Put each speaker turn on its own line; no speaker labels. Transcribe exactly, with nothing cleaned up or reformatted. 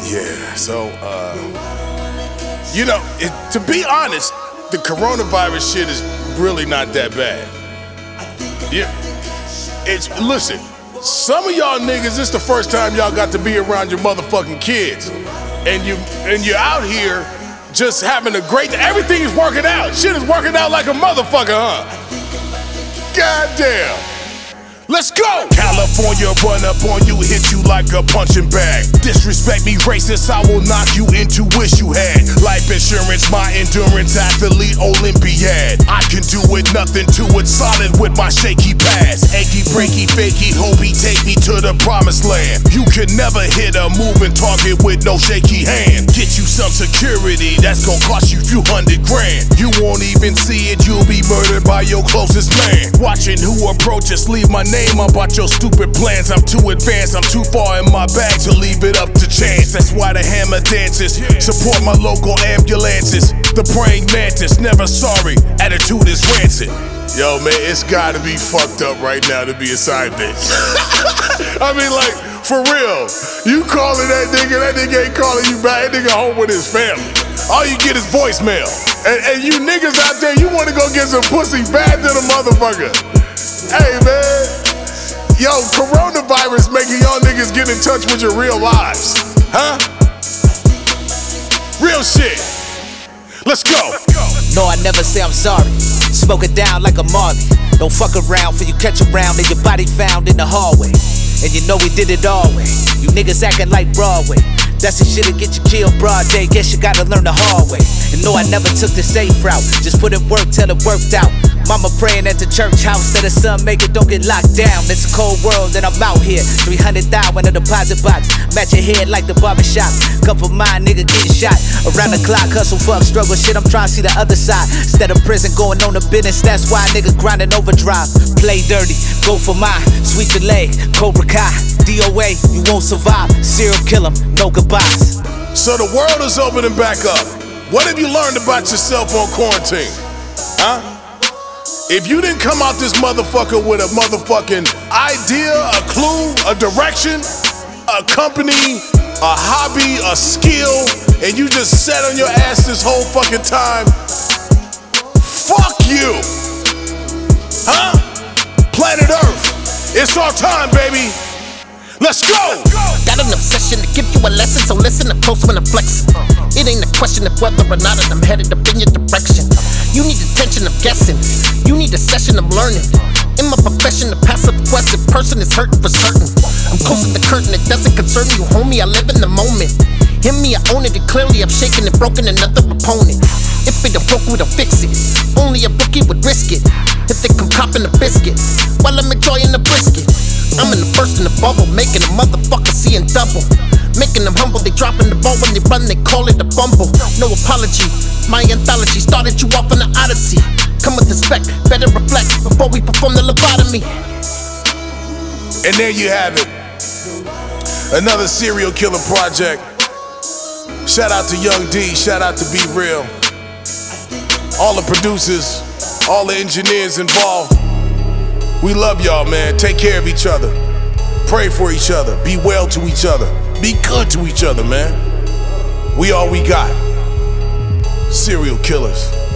Yeah, so, uh, you know, it, to be honest, the coronavirus shit is really not that bad. Yeah, it's, listen, some of y'all niggas, it's the first time y'all got to be around your motherfucking kids. And, you, and you're out here just having a great, everything is working out. Shit is working out like a motherfucker, huh? Goddamn. Let's go! California run up on you, hit you like a punching bag. Disrespect me, racist, I will knock you into wish you had. Life insurance, my endurance, athlete, Olympiad. I can do it, nothing to it, solid with my shaky pass. Achy, breaky, fakey, hope he take me to the promised land. You can never hit a moving target with no shaky hand. Get you some security, that's gonna cost you few hundred grand. You won't even see it, you'll be murdered by your closest man. Watching who approaches, leave my name about your stupid plans. I'm too advanced, I'm too far in my bag to leave it up to chance. That's why the hammer dances, support my local ambulances. The praying mantis, never sorry, attitude is rancid. Yo man, it's gotta be fucked up right now to be a side bitch. I mean like, for real, you calling that nigga, that nigga ain't calling you back, that nigga home with his family. All you get is voicemail. And, and you niggas out there, you wanna go get some pussy bad to the motherfucker. Hey man, yo, coronavirus making y'all niggas get in touch with your real lives, huh? Real shit. Let's go.
No, I never say I'm sorry. Smoke it down like a Marley. Don't fuck around for you catch around and your body found in the hallway. And you know we did it all way. You niggas acting like Broadway. That's the shit that get you killed broad day. Guess you gotta learn the hard way. And no, I never took the safe route. Just put in work till it worked out. Mama praying at the church house that her son make it don't get locked down. It's a cold world and I'm out here. three hundred thousand in a deposit box. Match your head like the barbershop. Come for mine, nigga getting shot. Around the clock, hustle, fuck, struggle, shit. I'm trying to see the other side. Instead of prison, going on the business. That's why nigga grinding overdrive. Play dirty, go for mine. Sweep the leg, Cobra Kai. D O A, you won't survive. Serial kill 'em, no goodbyes.
So the world is opening back up. What have you learned about yourself on quarantine? Huh? If you didn't come out this motherfucker with a motherfucking idea, a clue, a direction, a company, a hobby, a skill, and you just sat on your ass this whole fucking time, fuck you. Huh? Planet Earth, it's our time, baby. Let's go!
Got an obsession to give you a lesson, so listen up close when I'm flexing. It ain't a question of whether or not I'm headed up in your direction. You need attention, I'm guessing. You need a session, I'm learning. In my profession, the passive aggressive person is hurting for certain. I'm closing the curtain, it doesn't concern you, homie. I live in the moment. Hear me, I own it, and clearly I'm shaking and broken another opponent. If it broke, we don't fix it. Only a rookie would risk it. If they come copping a biscuit while I'm enjoying the brisket. I'm in the first in the bubble, making a motherfucker seeing double. Making them humble, they dropping the ball when they run, they call it a bumble. No apology, my anthology started you off on the odyssey. Come with respect, better reflect before we perform the lobotomy.
And there you have it. Another serial killer project. Shout out to Young D, shout out to Be Real. All the producers, all the engineers involved. We love y'all, man. Take care of each other. Pray for each other. Be well to each other. Be good to each other, man. We all we got. Serial killers.